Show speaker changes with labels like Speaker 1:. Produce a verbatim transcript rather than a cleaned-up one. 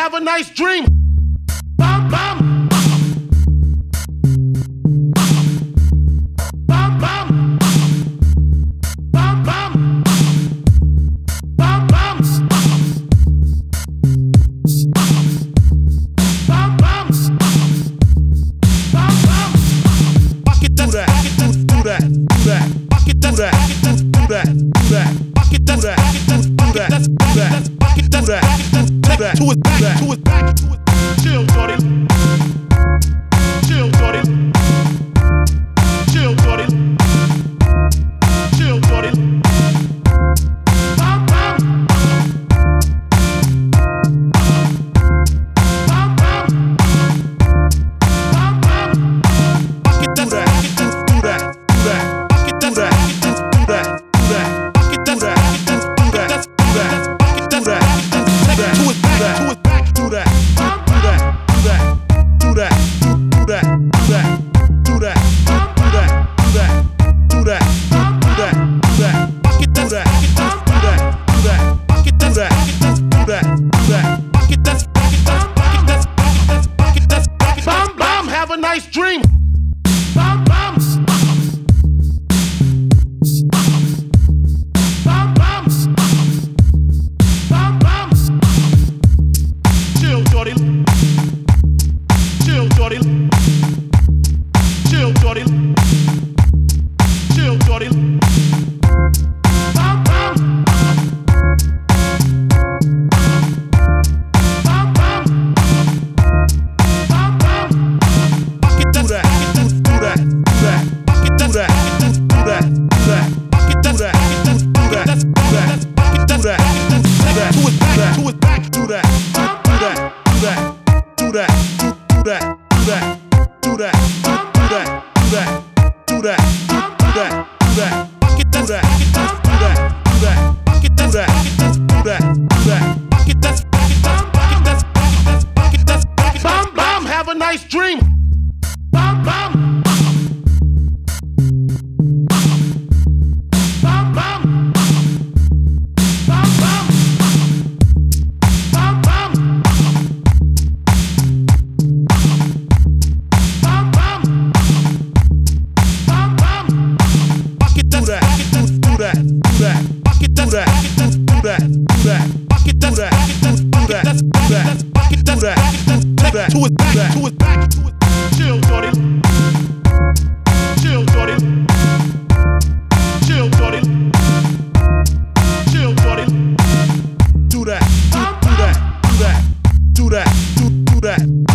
Speaker 1: have a nice dream. Bum, bum. Bum, bum. Bum, bum. Bum, bum. Bum, bum. Bum, bum. Fuck it, do that, do that, do that. Fuck it, do that, do that, do that. Fuck it, do that, do that, do that. Fuck it, do that, do that. To his back, to his back. Chill, shorty. Chill, shorty. Chill, shorty. Chill, shorty. Bum, bum. Bum, bum. Bum, bum. Fuck it, do that, do that, do that. Fuck it, do that, do that, do that. Fuck it, do that, do that, do that. Fuck it, do that, do that. To his back, to his back. Do that, do that, do that, do that, do that, do that, do that, do that, do that, do that, do that, do that. Fuck it, do that, do that, do that. Fuck it, do that, do that, do that. Fuck it, that's, fuck it, that's, fuck it, that's, fuck it, that's, fuck it, that's. Bum, bum, have a nice dream. Bum, bum. Bum, bum. Bum, bum. Chill, shorty. Chill, shorty. Chill, shorty. Chill, shorty. Bum, bum. Bum, bum. Bum, bum. Fuck it, do that, do that, do that. Fuck it, do that, do that, do that. Fuck it, do that, do that, do that. Fuck it, do that, do that. To his back, to his back. Do that, do that, do that, do that, do that, do that, do that, do that, do that, do that, do that, do that. Fuck it, do that, do that, do that. Fuck it, do that, do that, do that. Fuck it, that's, fuck it, that's, fuck it, that's, fuck it, that's, fuck it, that's. Bum, bum, have a nice dream. Bum, bum. Bum, bum. Bum, bum. Bum, bum. Bum, bum. Bum, bum. Fuck it, do that, do that, do that. Fuck it, do that, do that, do that. Fuck it, do that, do that, do that. Fuck it, do that, do that. To his back, to his back. Chill, shorty. Chill, shorty. Chill, shorty. Chill, shorty. Do that, do that, do that, do that, do that.